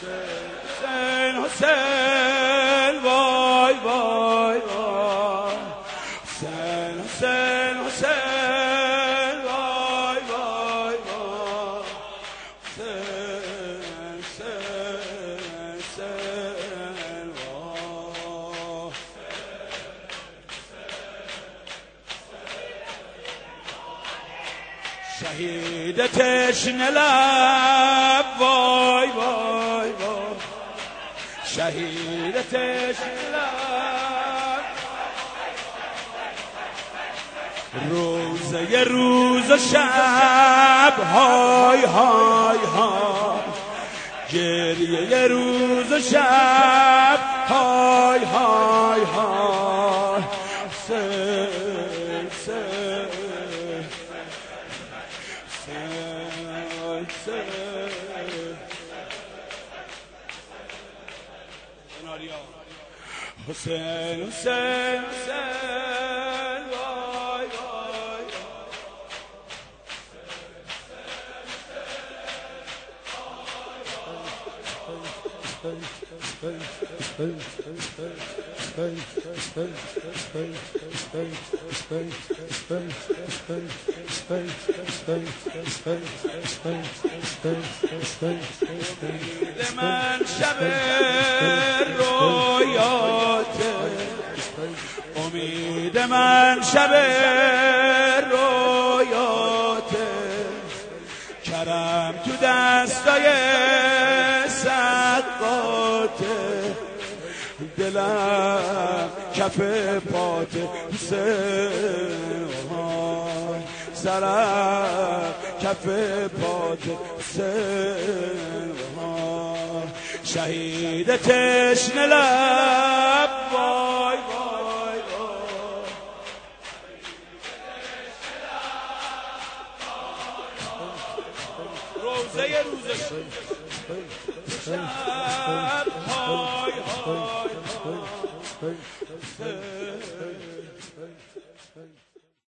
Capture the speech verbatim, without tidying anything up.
حسین حسین وای وای وای حسین حسین حسین وای وای وای حسین حسین حسین وای شهید تشنه لب وای وای وای شهید تشنه لب روزه ی روز و شب های های های گریه ی روز و شب های های های حسین حسین حسین حسین وای وای من شب رویات امید من شب رویات کرم تو دستای صدقات دلم کف پات حسین سرم کف پات حسین شهید تشنه لب وای وای وای روزه ی روز شب های های های